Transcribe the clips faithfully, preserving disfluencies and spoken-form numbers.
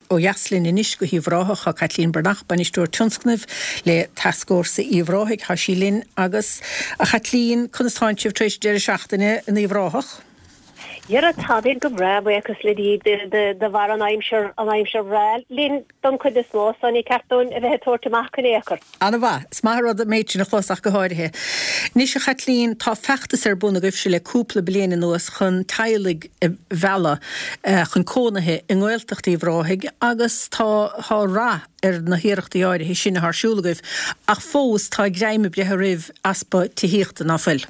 ó jaslinn inis go híomhráthach a Caitlín Bernach banistúir tionscnamh le taiscórsa íomhráthach ha sí linn agus a Caitlín chunasáintíomh tréis deir seachtaine in íomhráthach. You're a tabby go bra because lady the the the var an I'm sure and I'm sure real Lynn don't could this was on a cartoon if it taught to mark an acre. Anna va smara the mate in a chlosach go hard here. Nisha Caitlín tá fechtas ar buna goibh se le cúpla bliana nuas chun tailig bhela chun cónathe in ghilteachtaí bhráthig agus tá há rá ar na hiireachtaí áire hí sinna thsúla goibh ach fós tá gréime brethe ribh aspa tíhíochta na fuil.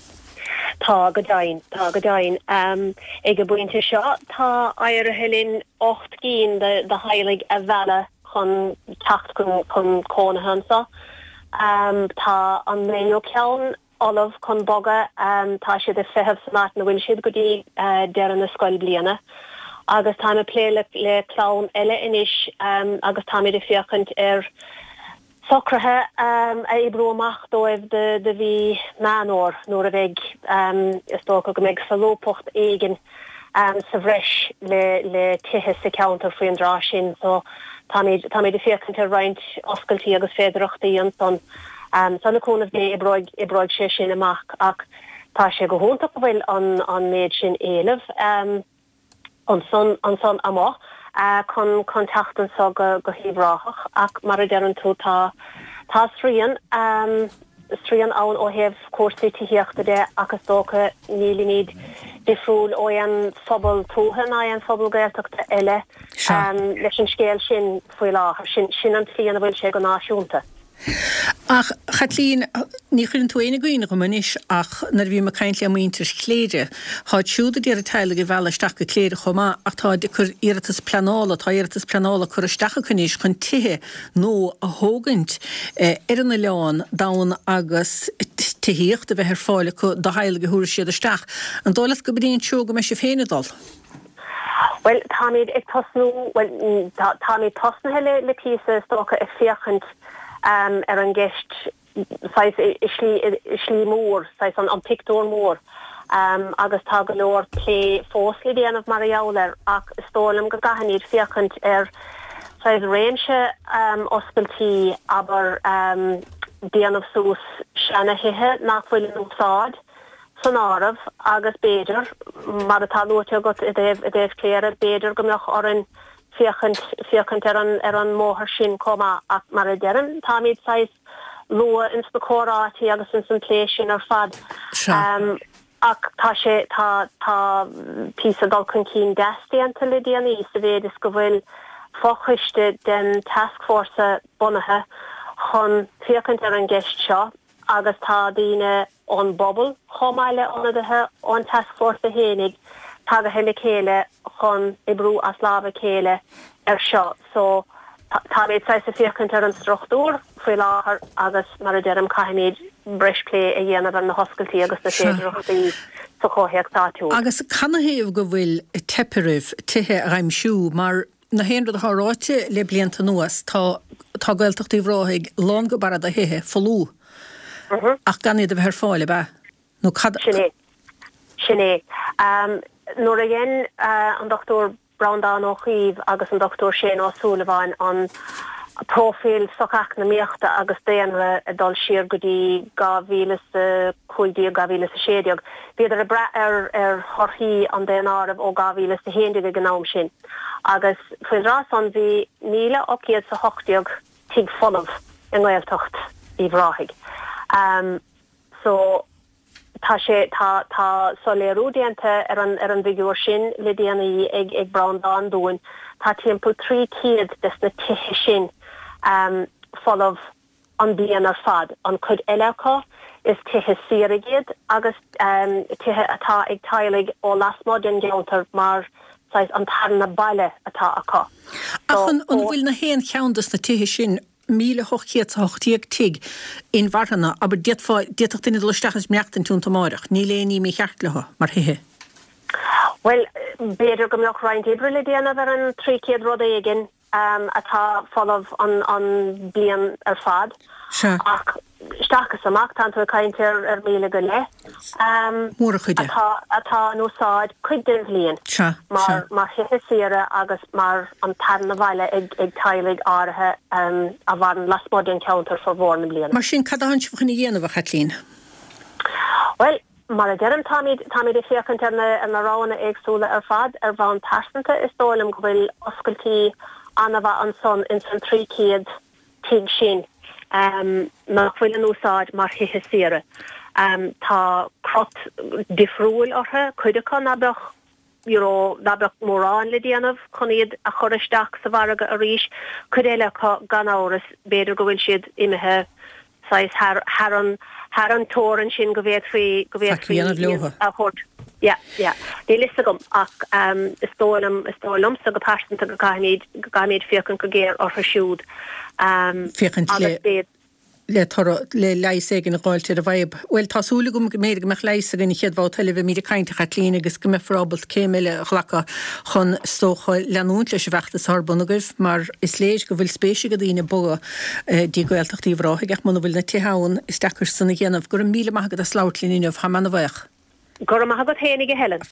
Tá go dain, tá go dain. Um, ag a buinte seo, tá air a helin ocht gín de, de heilig a bhela chun tacht chun chun cóna hansa. Um, tá an méo ceann olaf chun boga, um, tá siad a fehef samat na bhfuil siad go dtí uh, deir na scoil bliana. Agus tá me plé le, le clown eile inis, um, agus tá me de fiachant ar Socrathe um, a broach dóibh de, de bhí manor nóair a bheith um, is tócha go méid salópocht éigen um, sa bhreis le, le tithe sa counter faoin drá sin, so tá méid de fiachant ar roint oscailtaí agus féidireachtaí an son um, sanna cónamh dé i bróid i bróid sé sin amach ach tá sé go hónta go bhfuil an, an méid sin éileh um, an son, an son amach. Uh, con contactan so go go híomhráthach ach mar a dearan tú tá tá srían um, srían ann ó hebh cuasaí tíochta de agus dócha níli níd difriúil ó an phobal tútha na an phobal gaeltachta eile um, leis an scéal sin faoi láthair sin sin an trían a bhfuil sé go náisiúnta. Ach, Caitlín, ní chuann tú aine gcuoine go manis ach nar bhí me caintli am muintir cléide. Tá siúda dear a teilige bhela isteach go cléide chomá ach tá de chur iiritas planála, tá iiritas planála chur isteach chuníos chun tithe nó a hógant eh, ar an na leán dain agus tíhíocht a bheith ar fáile go do heilige thuair siad isteach. An dólas go bríonn siúga me sé féinedal. Well, tá méid ag tosnú, well, tá méid tosna le le písa stócha ag fiachant Um, er an gist sais islí mór, sais an, an pictúr mór. Um, agus tá go leor lé fósli déanamh mar a jaolar ach stólam go gahanníd fiachant ar sais réimse um, oscailtí aber um, déanamh sús sena hithe nach bhfuil an úsáid san áramh agus béidir mar a tá luaite got i dtéh cléire béidir gombeach oran fiachant fiachant ar an ar an móthir sin comma ach mar a dearan tá méid sais lua ins na córátí agus in san plé sin ar fad um, ach tá sé tá tá písa dul chun cín deastíanta le déanaí sa bhéad is go bhfuil fóchuiste den task force bunathe chun fiachant ar an gceist seo agus tá daoine ón bobal chomáile ionadaithe ón task force a hénig tá go heile céile chun i brú as lába céile ar seo. So tá méid sais a fiachant ar an struchtúr faoi láthair agus mar a dearm caiimiid breis lé a dhéanamh an na hoscailtaí agus na féidireachtaí sa chóthaíocht táitiú. Agus canahéamh go bhfuil tepirimh tithe a raimsú mar na héanrad thráite le blianta nuas tá tá gaeltachtaí bhráthig lán go barad a hithe folú. Uh-huh. Ach gan iad a bheith ar fáile ba. No cad Sinné. Sinné. Um Nor again uh, an Doctor Browndown O'Keefe agus an Doctor Shane O'Sullivan an profil sochach na míochta agus déanra a dul siar go dtí gavílas a chuidí a gavílas a séideag. Beidir a bra ar ar chorthaí an déan áramh ó gavílas a héindig a gnám sin. Agus fuin rás an bhí míle okiad sa hochtiag tig folamh in gaeltacht í bhráthig. Um, so tá sé tá tá soléirú déanta ar an ar an bhíúir sin le déanaí ag ag Browndown dúin tá timpeall trí céad des na tithe sin um, folamh an bíon ar fad an chud eileachá is tithe siarigéad agus um, tithe atá ag tailig ó lasmó den geantar mar sais an tarna baile atá acha. Ach an bhfuil na héan cheandas na tithe sin míle hochchéad hochtíag tig in Varna, aber déach duine leisteachas meachtain túnta máireach, ní léoní mí cheartlatha mar hithe. Well, beidir go mbeoch Ryan Gabriel déanamh ar an trí céad rud éigean um, atá folamh an, an blian ar fad. Sure. Ach, stachas amach tanto a kaintir ar míle go le. Um, Mór chuide. atá, atá nósáid cuidir blian. Sure. Mar, mar hihisíre agus mar an tan na bhaile ag, ag tailig áirithe um, a bhain lasbodin counter for bhórna blian. Mar sin cad haint bhchanna dhéanamh Chatlín? Well, mar a derim táid táid is féchan ar na rána agsúla ar fad ar bhain tasanta is dólam go bhfuil oscailtí anna bheith an son in san trí céad tíg sin. Um, nach bhfuil an úsáid mar hihisíre. Um, tá crot difriúil orthe, chuidecha na bech, you know, na bech mórán le déanamh, chuniad a choristeach sa bharga a ríis, chuidéile gan áras beidir go bhfuil siad imethe sais har an har an tóran sin go bhéad fao go bhéad fao a chót. Ja, ja. Ní lista gom ach um, is tólam is tólam sa go pásanta go gaimid go gaimid fiochan go géir ortha siúd. Um, Fiochan le le tar le leis ag an gáilte a bhaib. Well tásúla gom méid go meach leis a gin cheadbá tele bh míidir caiinte Chatlín agus go me frábalt céimiile chhlacha chun stócha leanúnt leis bheachtas Harbunagah, mar is léis go bhfuil spéisi go dtíine boga dí goilteachtaí bhráth ag man bhfuil na títhán is dechar sanna ghéanamh gur míle maigad a sláirtlíníineh ha manna bhaich. Gur am agad hénig Helen.